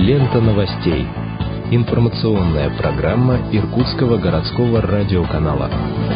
Лента новостей. Информационная программа Иркутского городского радиоканала.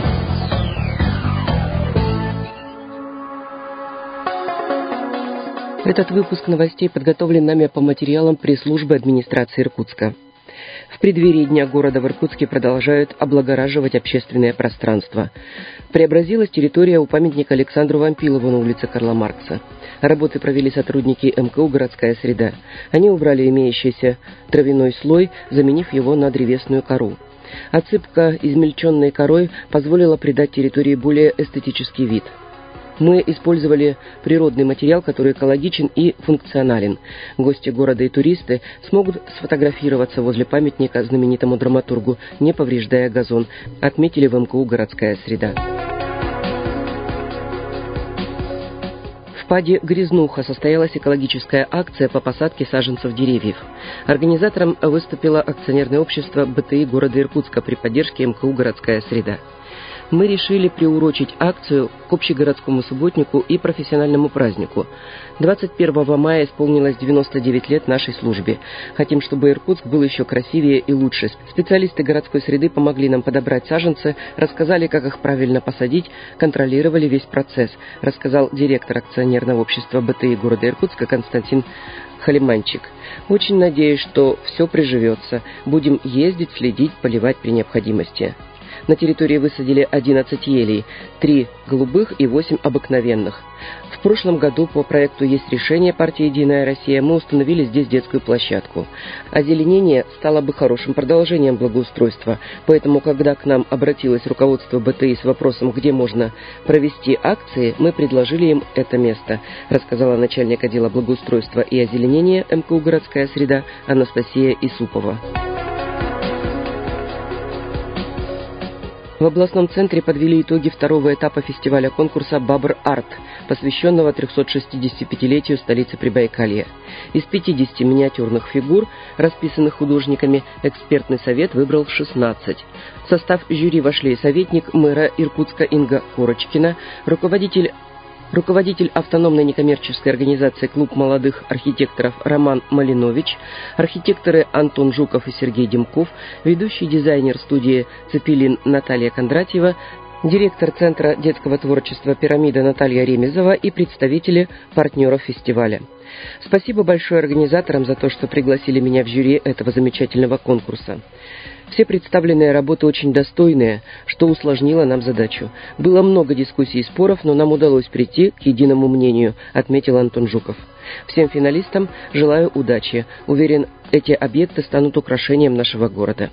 Этот выпуск новостей подготовлен нами по материалам пресс-службы администрации Иркутска. В преддверии Дня города в Иркутске продолжают облагораживать общественное пространство. Преобразилась территория у памятника Александру Вампилову на улице Карла Маркса. Работы провели сотрудники МКУ «Городская среда». Они убрали имеющийся травяной слой, заменив его на древесную кору. Отсыпка измельченной корой позволила придать территории более эстетический вид. Мы использовали природный материал, который экологичен и функционален. Гости города и туристы смогут сфотографироваться возле памятника знаменитому драматургу, не повреждая газон, отметили в МКУ «Городская среда». В ПАДе «Грязнуха» состоялась экологическая акция по посадке саженцев деревьев. Организатором выступило акционерное общество БТИ города Иркутска при поддержке МКУ «Городская среда». Мы решили приурочить акцию к общегородскому субботнику и профессиональному празднику. 21 мая исполнилось 99 лет нашей службе. Хотим, чтобы Иркутск был еще красивее и лучше. Специалисты городской среды помогли нам подобрать саженцы, рассказали, как их правильно посадить, контролировали весь процесс, рассказал директор акционерного общества БТИ города Иркутска Константин Халиманчик. Очень надеюсь, что все приживется. Будем ездить, следить, поливать при необходимости. На территории высадили 11 елей, 3 голубых и 8 обыкновенных. В прошлом году по проекту «Есть решение» партии «Единая Россия» мы установили здесь детскую площадку. Озеленение стало бы хорошим продолжением благоустройства, поэтому, когда к нам обратилось руководство БТИ с вопросом, где можно провести акции, мы предложили им это место, рассказала начальник отдела благоустройства и озеленения МКУ «Городская среда» Анастасия Исупова. В областном центре подвели итоги второго этапа фестиваля конкурса «Бабр-Арт», посвященного 365-летию столицы Прибайкалья. Из 50 миниатюрных фигур, расписанных художниками, экспертный совет выбрал 16. В состав жюри вошли советник мэра Иркутска Инга Корочкина, руководитель автономной некоммерческой организации «Клуб молодых архитекторов» Роман Малинович, архитекторы Антон Жуков и Сергей Демков, ведущий дизайнер студии «Цепелин» Наталья Кондратьева, директор Центра детского творчества «Пирамида» Наталья Ремезова и представители партнеров фестиваля. Спасибо большое организаторам за то, что пригласили меня в жюри этого замечательного конкурса. Все представленные работы очень достойные, что усложнило нам задачу. Было много дискуссий и споров, но нам удалось прийти к единому мнению, отметил Антон Жуков. Всем финалистам желаю удачи. Уверен, эти объекты станут украшением нашего города.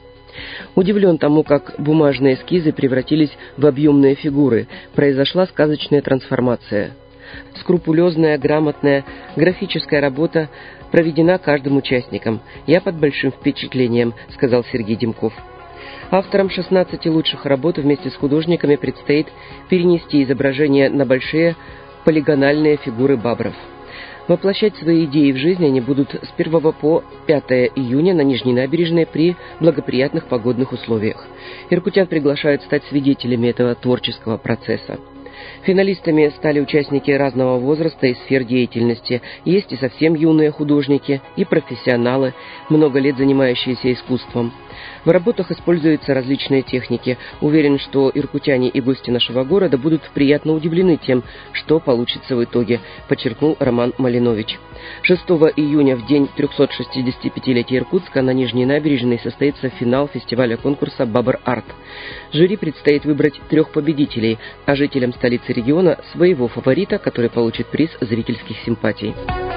Удивлен тому, как бумажные эскизы превратились в объемные фигуры. Произошла сказочная трансформация. Скрупулезная, грамотная, графическая работа проведена каждым участником. Я под большим впечатлением, сказал Сергей Демков. Авторам 16 лучших работ вместе с художниками предстоит перенести изображения на большие полигональные фигуры бабров. Воплощать свои идеи в жизнь они будут с 1 по 5 июня на Нижней набережной при благоприятных погодных условиях. Иркутян приглашают стать свидетелями этого творческого процесса. Финалистами стали участники разного возраста и сфер деятельности. Есть и совсем юные художники, и профессионалы, много лет занимающиеся искусством. В работах используются различные техники. Уверен, что иркутяне и гости нашего города будут приятно удивлены тем, что получится в итоге, подчеркнул Роман Малинович. 6 июня, в день 365-летия Иркутска, на Нижней набережной состоится финал фестиваля конкурса «Бабр-Арт». Жюри предстоит выбрать 3 победителей, а жителям столицы региона своего фаворита, который получит приз зрительских симпатий.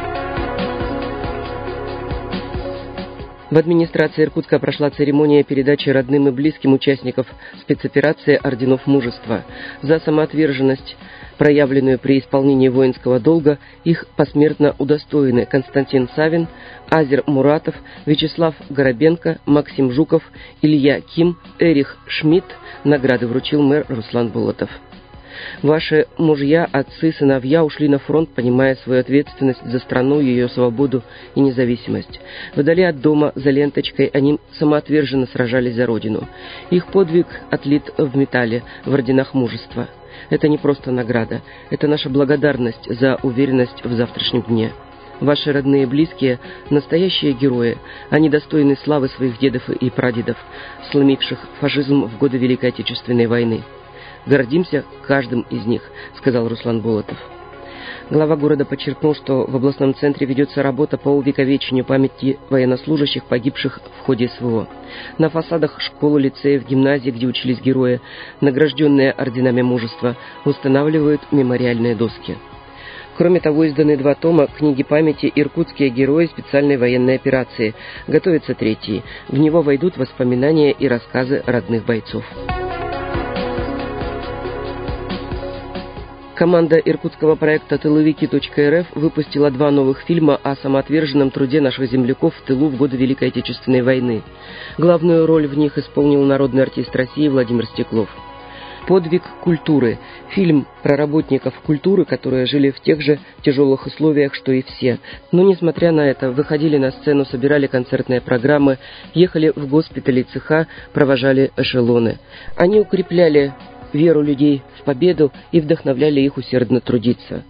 В администрации Иркутска прошла церемония передачи родным и близким участников спецоперации орденов мужества. За самоотверженность, проявленную при исполнении воинского долга, их посмертно удостоены Константин Савин, Азер Муратов, Вячеслав Горобенко, Максим Жуков, Илья Ким, Эрих Шмидт. Награды вручил мэр Руслан Болотов. Ваши мужья, отцы, сыновья ушли на фронт, понимая свою ответственность за страну, ее свободу и независимость. Вдали от дома, за ленточкой, они самоотверженно сражались за Родину. Их подвиг отлит в металле, в орденах мужества. Это не просто награда, это наша благодарность за уверенность в завтрашнем дне. Ваши родные и близкие – настоящие герои. Они достойны славы своих дедов и прадедов, сломивших фашизм в годы Великой Отечественной войны. Гордимся каждым из них, сказал Руслан Болотов. Глава города подчеркнул, что в областном центре ведется работа по увековечению памяти военнослужащих, погибших в ходе СВО. На фасадах школ, лицеев, гимназий, где учились герои, награжденные орденами мужества, устанавливают мемориальные доски. Кроме того, изданы 2 тома книги памяти «Иркутские герои специальной военной операции». Готовится 3-й. В него войдут воспоминания и рассказы родных бойцов. Команда иркутского проекта «Тыловики.рф» выпустила 2 новых фильма о самоотверженном труде наших земляков в тылу в годы Великой Отечественной войны. Главную роль в них исполнил народный артист России Владимир Стеклов. «Подвиг культуры» – фильм про работников культуры, которые жили в тех же тяжелых условиях, что и все. Но, несмотря на это, выходили на сцену, собирали концертные программы, ехали в госпитали, цеха, провожали эшелоны. Они укрепляли веру людей в победу и вдохновляли их усердно трудиться.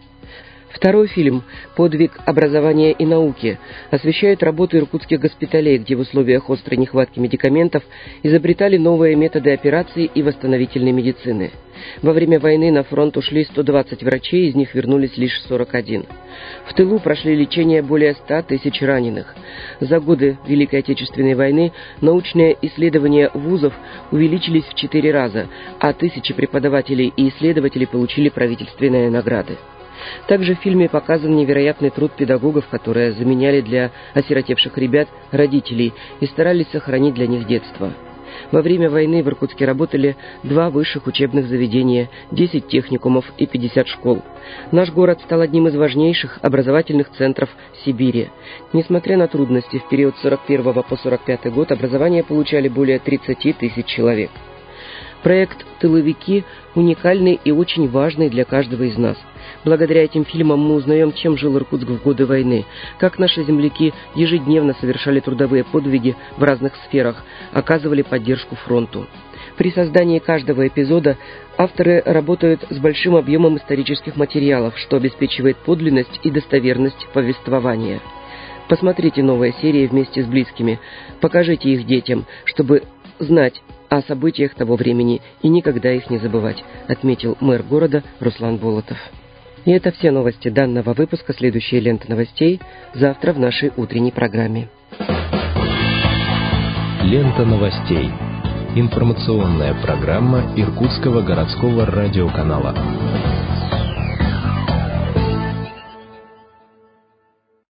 2-й фильм «Подвиг образования и науки» освещает работу иркутских госпиталей, где в условиях острой нехватки медикаментов изобретали новые методы операций и восстановительной медицины. Во время войны на фронт ушли 120 врачей, из них вернулись лишь 41. В тылу прошли лечение более 100 тысяч раненых. За годы Великой Отечественной войны научные исследования вузов увеличились в 4 раза, а тысячи преподавателей и исследователей получили правительственные награды. Также в фильме показан невероятный труд педагогов, которые заменяли для осиротевших ребят родителей и старались сохранить для них детство. Во время войны в Иркутске работали 2 высших учебных заведения, 10 техникумов и 50 школ. Наш город стал одним из важнейших образовательных центров Сибири. Несмотря на трудности, в период с 41 по 45 год образование получали более 30 тысяч человек. Проект «Тыловики» уникальный и очень важный для каждого из нас. Благодаря этим фильмам мы узнаем, чем жил Иркутск в годы войны, как наши земляки ежедневно совершали трудовые подвиги в разных сферах, оказывали поддержку фронту. При создании каждого эпизода авторы работают с большим объемом исторических материалов, что обеспечивает подлинность и достоверность повествования. Посмотрите новые серии вместе с близкими, покажите их детям, чтобы знать о событиях того времени и никогда их не забывать, отметил мэр города Руслан Болотов. И это все новости данного выпуска. Следующая лента новостей завтра в нашей утренней программе. Лента новостей. Информационная программа Иркутского городского радиоканала.